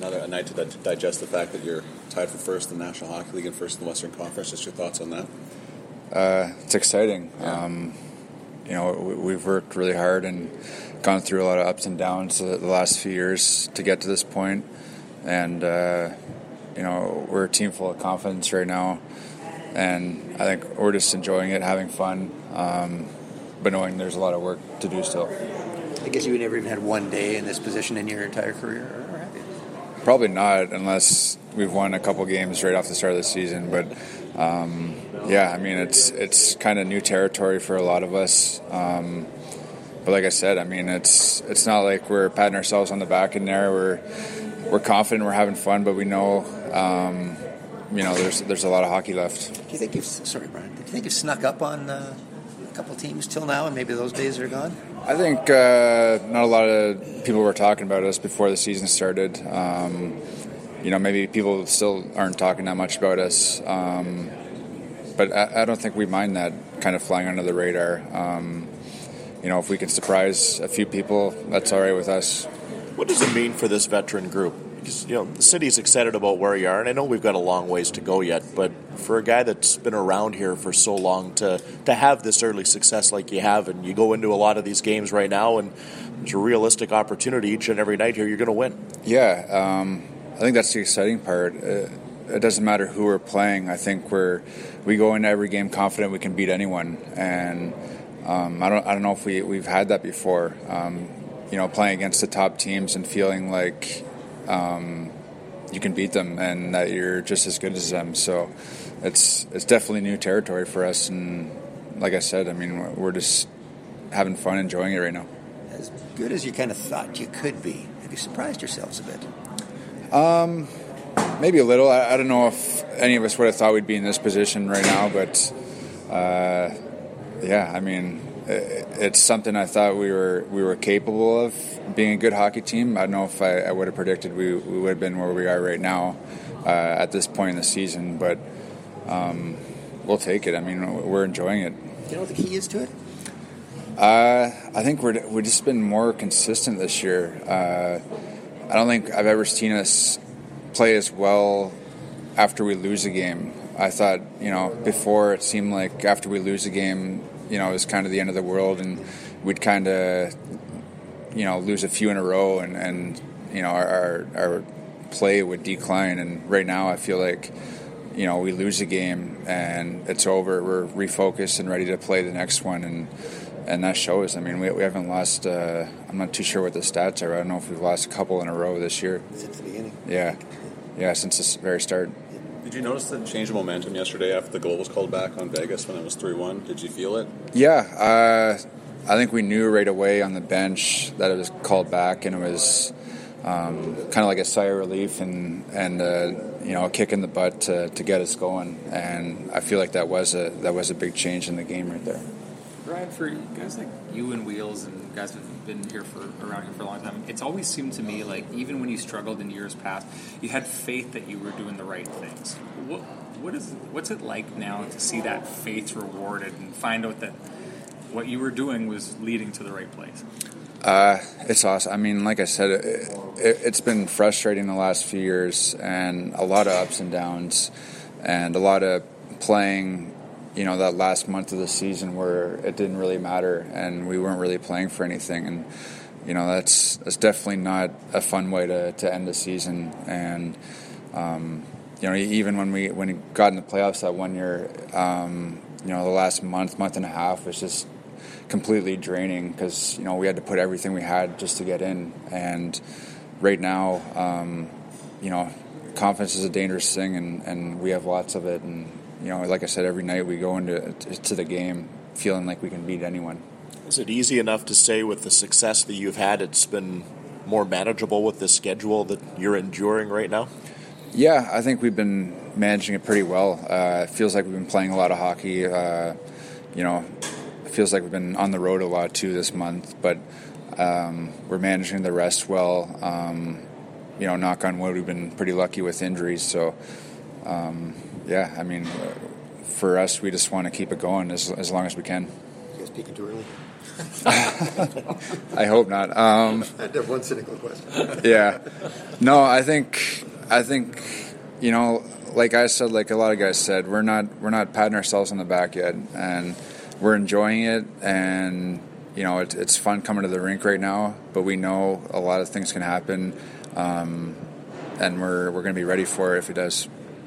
another night to digest the fact that you're tied for first in the National Hockey League and first in the Western Conference. Just your thoughts on that? It's exciting. Yeah. We've worked really hard and gone through a lot of ups and downs the last few years to get to this point. And, we're a team full of confidence right now. And I think we're just enjoying it, having fun, but knowing there's a lot of work to do still. I guess you never even had one day in this position in your entire career, or have you? Probably not, unless we've won a couple games right off the start of the season. But it's kind of new territory for a lot of us. But like I said, it's not like we're patting ourselves on the back in there. We're confident, we're having fun, but we know, there's a lot of hockey left. Do you think you've snuck up on a couple teams till now, and maybe those days are gone? I think not a lot of people were talking about us before the season started. Maybe people still aren't talking that much about us. But I don't think we mind that kind of flying under the radar. If we can surprise a few people, that's all right with us. What does it mean for this veteran group? Because, the city's excited about where you are, and I know we've got a long ways to go yet, but for a guy that's been around here for so long to have this early success like you have, and you go into a lot of these games right now, and there's a realistic opportunity each and every night here, you're going to win. Yeah, I think that's the exciting part. It doesn't matter who we're playing. I think we go into every game confident we can beat anyone, and I don't know if we've had that before. Playing against the top teams and feeling like you can beat them and that you're just as good as them. So it's definitely new territory for us. And like I said, we're just having fun, enjoying it right now. As good as you kind of thought you could be, have you surprised yourselves a bit? Maybe a little. I don't know if any of us would have thought we'd be in this position right now, but it's something I thought we were capable of being a good hockey team. I don't know if I would have predicted we would have been where we are right now at this point in the season, but we'll take it. We're enjoying it. Do you know what the key is to it? I think we've just been more consistent this year. I don't think I've ever seen us play as well after we lose a game. I thought, before it seemed like after we lose a game, it was kind of the end of the world, and we'd kind of, lose a few in a row, and our play would decline. And right now, I feel like, we lose a game and it's over. We're refocused and ready to play the next one, and that shows. We haven't lost. I'm not too sure what the stats are. I don't know if we've lost a couple in a row this year. Since the beginning. Yeah, since the very start. Did you notice the change of momentum yesterday after the goal was called back on Vegas when it was 3-1? Did you feel it? Yeah, I think we knew right away on the bench that it was called back, and it was kind of like a sigh of relief and a kick in the butt to get us going. And I feel like that was a big change in the game right there. Brian, for guys like you and Wheels and guys that have been around here for a long time, it's always seemed to me like even when you struggled in years past, you had faith that you were doing the right things. What's it like now to see that faith rewarded and find out that what you were doing was leading to the right place? It's awesome. Like I said, it's been frustrating the last few years, and a lot of ups and downs, and a lot of playing that last month of the season where it didn't really matter and we weren't really playing for anything. And, that's definitely not a fun way to end the season. And, even when we got in the playoffs that one year, the last month and a half was just completely draining because, we had to put everything we had just to get in. And right now, confidence is a dangerous thing, and we have lots of it. And, like I said, every night we go into the game feeling like we can beat anyone. Is it easy enough to say with the success that you've had, it's been more manageable with the schedule that you're enduring right now? Yeah, I think we've been managing it pretty well. It feels like we've been playing a lot of hockey. It feels like we've been on the road a lot too this month, but we're managing the rest well. Knock on wood, we've been pretty lucky with injuries, so for us, we just want to keep it going as long as we can. You guys peaking too early? I hope not. I have one cynical question. Yeah. No, I think you know, like I said, like a lot of guys said, we're not patting ourselves on the back yet, and we're enjoying it, and you know, it's fun coming to the rink right now, but we know a lot of things can happen, and we're going to be ready for it if it does.